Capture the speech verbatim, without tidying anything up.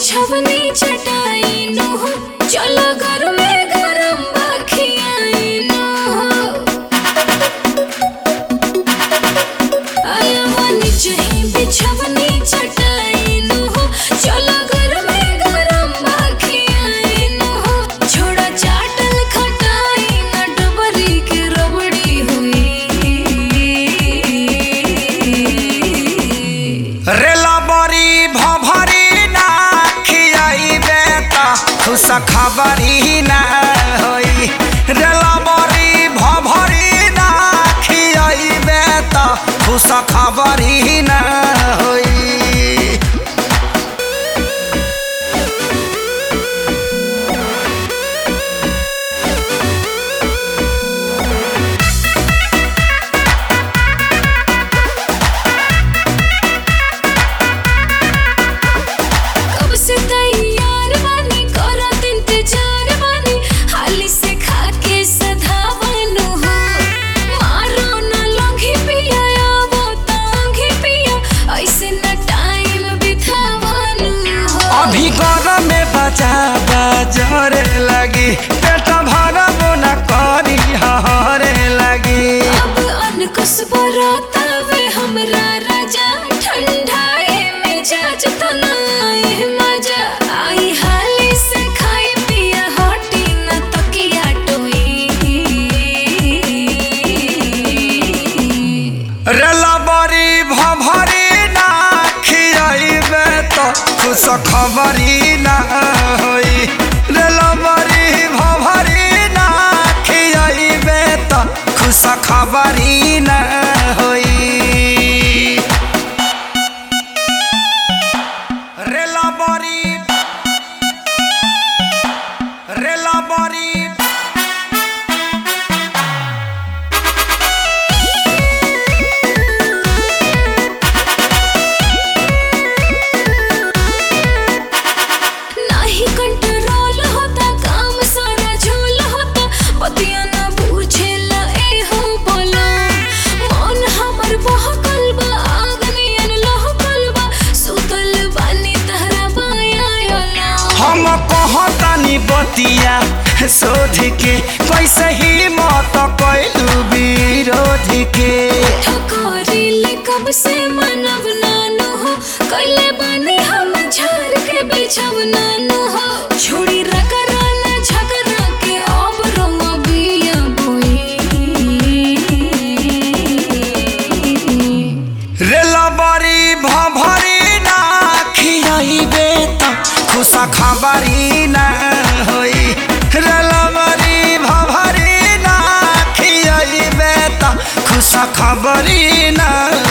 बिछवनी चटाई नो हो चलो घर में गरम बाखियाई नो हो आया वानी चाही बिछवनी चटाई नो हो चलो घर में गरम बाखियाई नो हो छोड़ा चाटल खटाई न डबरी के रबड़ी हुई रेला बड़ी भभरी ना खियाइबे त खुश खबरी ना होई रेला बड़ी भभरी ना खियाइबे त खुश खबरी ना होई अभी गरम में बचा बजरे लगी पेट भरबो न करी हरे लगी अब अनकुस बरतावे हमरा राजा ठंडाए में जाज तनाए मजा आई हाली से खाई पिया हटी न तकिया टोई रेला बड़ी भभरी ना खियाइबे त खुश खबरी ना होई रेला बड़ी भभरी ना खियाइबे त खुश खबरी ना होई रेला बड़ी रेला बड़ी हम कहतानी बतिया शोध के कैसे ही मत कैलू विरोध के ठकोरीले कब से मनव नानो हो कैले बने हम झार के बिछव नानो हो छोड़ी रगरा न झगड़ा के अब रंग बिया बोई रेला बड़ी भभरी ना खियाइबे त खुश खबरी ना होई रेला बड़ी भभरी ना खियाइबे त खुश खबरी ना